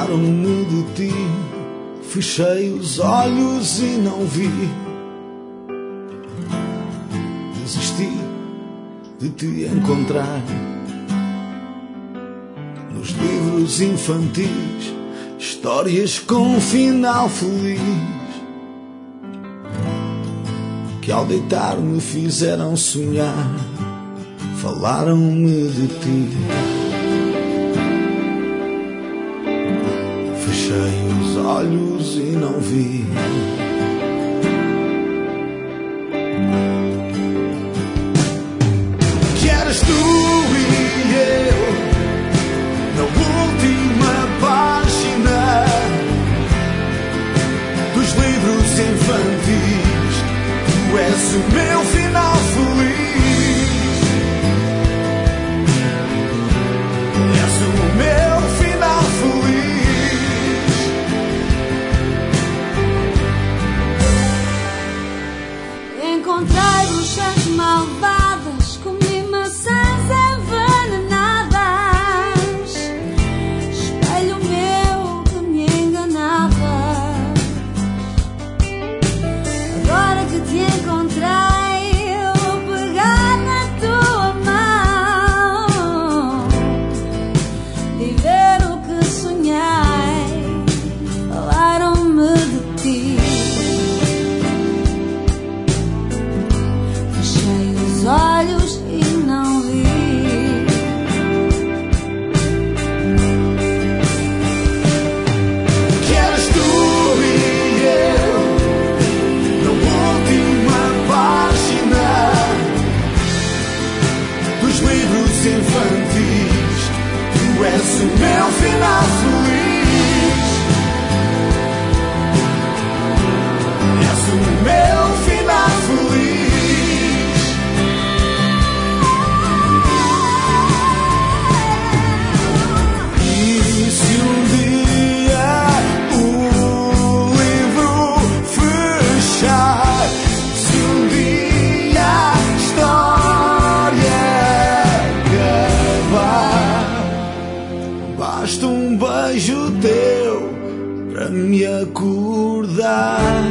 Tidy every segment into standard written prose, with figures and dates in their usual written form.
Falaram-me de ti, fechei os olhos e não vi. Desisti de te encontrar nos livros infantis, histórias com final feliz, que ao deitar me fizeram sonhar. Falaram-me de ti, fechei os olhos e não vi. Que eras tu e eu na última página dos livros infantis. Tu és o meu final feliz. És o meu final feliz. Encontrei bruxas malvadas, comi maçãs envenenadas, espelho meu que me enganava. Agora que te encontrei, eu vou pegar na tua mão e ver o que sonhei. Falaram-me de ti, fechei os olhos e não vi. Que eras tu e eu na última página dos livros infantis. Tu és o meu final feliz. És o meu final feliz. E se um dia o livro fechar, se um dia a história acabar, basta um beijo teu para me acordar.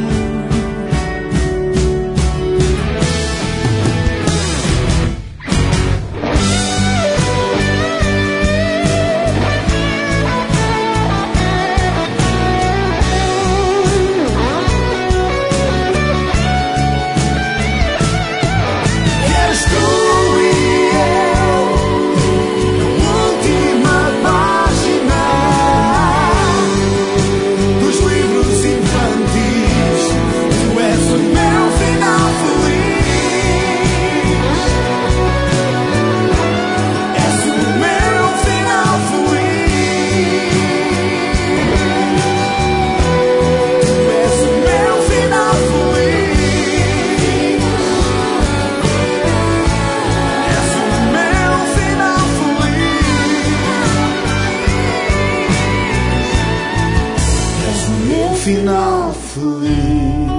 Que eras tu e eu na última página dos livros infantis. Tu és o meu final feliz. És o meu final feliz. Tu és o meu final feliz. És o meu final feliz. És o meu final feliz.